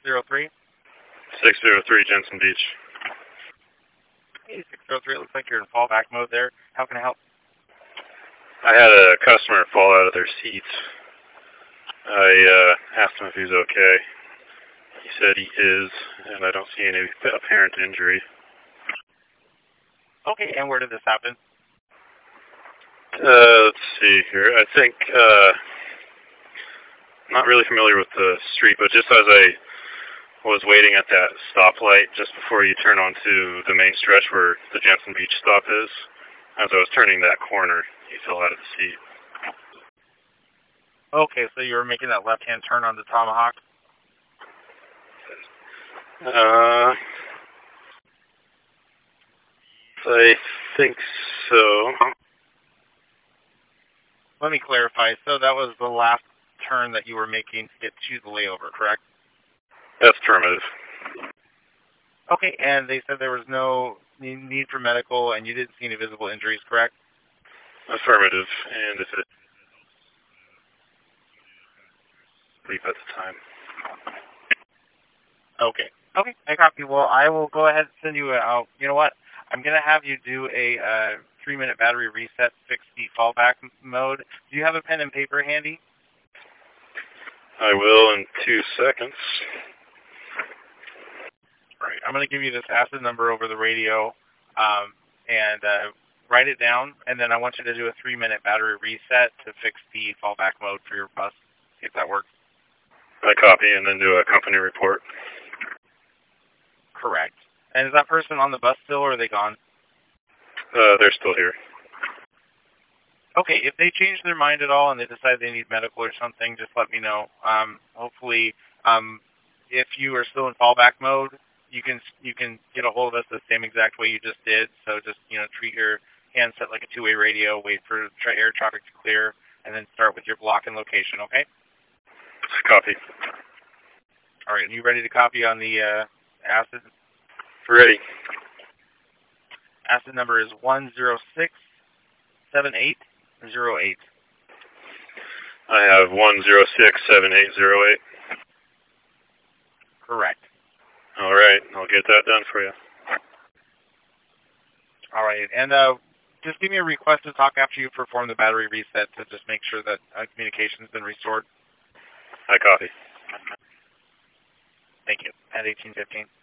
603? 603 Jensen Beach. Hey, 603, it looks like you're in fallback mode there. How can I help? I had a customer fall out of their seat. I asked him if he was okay. He said he is, and I don't see any apparent injury. Okay, and where did this happen? Let's see here. I think, not really familiar with the street, but just as I was waiting at that stoplight just before you turn onto the main stretch where the Jensen Beach stop is, as I was turning that corner, he fell out of the seat. Okay, so you were making that left-hand turn on the Tomahawk? I think so. Let me clarify. So that was the last turn that you were making to get to the layover, correct? That's affirmative. Okay, and they said there was no need for medical, and you didn't see any visible injuries, correct? Affirmative, and if it sleep at the time. Okay. Okay, I copy. Well, I will go ahead and send you a, you know what? I'm going to have you do a 3-minute battery reset, fix the fallback mode. Do you have a pen and paper handy? I will in 2 seconds. All right, I'm going to give you this acid number over the radio, and write it down, and then I want you to do a 3-minute battery reset to fix the fallback mode for your bus. See if that works. I copy and then do a company report. Correct. And is that person on the bus still, or are they gone? They're still here. Okay, if they change their mind at all and they decide they need medical or something, just let me know. Hopefully, if you are still in fallback mode, you can get a hold of us the same exact way you just did. So just treat your handset like a two-way radio, wait for air traffic to clear, and then start with your block and location. Okay? Copy. All right, are you ready to copy on the acid? Ready. Acid number is 1067808. I have 1067808. Correct. All right, I'll get that done for you. All right, and just give me a request to talk after you perform the battery reset to just make sure that communication's been restored. I copy. Thank you. At 1815.